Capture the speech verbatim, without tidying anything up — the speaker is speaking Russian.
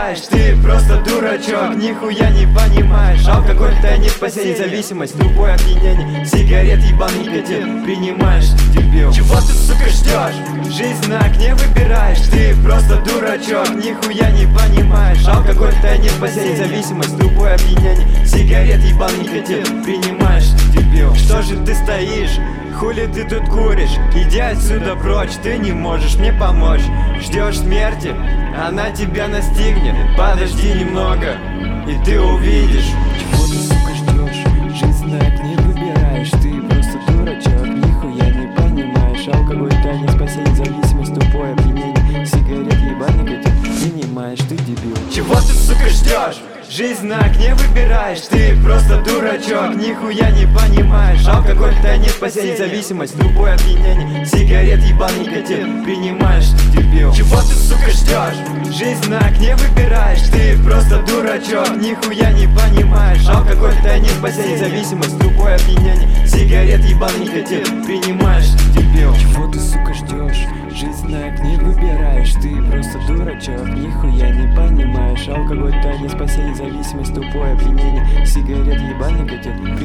выбираешь, ты просто дурачок, нихуя не понимаешь. Алкоголь-то не спасение, зависимость, тупое опьянение. Сигарет, ебаный никотин, принимаешь, дебил. Чего ты, сука, ждешь? Жизнь на окне выбираешь, ты просто дурачок, нихуя не понимаешь. Алкоголь-то не спасение, зависимость, тупое опьянение. Сигарет, ебаный никотин, принимаешь, дебил. Что же ты стоишь? Хули ты тут куришь? Иди отсюда прочь, ты не можешь мне помочь. Ждешь смерти, она тебя настигнет. Подожди немного, и ты увидишь. Чего ты, сука, ждешь? Жизнь на окне выбираешь, ты просто дурачок, нихуя не понимаешь. Алкоголь-то не спасение, зависимость, тупое опьянение. Сигарет, ебаный никотин, принимаешь, ты дебил. Чего ты, сука, ждешь? Жизнь на окне выбираешь, ты просто дурачок, нихуя не понимаешь. Алкоголь-то не спасение, зависимость, тупое опьянение. Сигарет, ебаный никотин, принимаешь, дебил. Чего ты, сука, ждешь? Жизнь на окне выбираешь, ты просто дурачок, нихуя не понимаешь. Алкоголь-то не спасение, зависимость, тупое опьянение. Сигарет, ебаный никотин, принимаешь, дебил. Чего ты, сука, ждешь? Жизнь на окне выбираешь, ты просто дурачок, нихуя не понимаешь. Алкоголь-то не спасение, зависимость, тупое опьянение. Сигарет, ебаный никотин,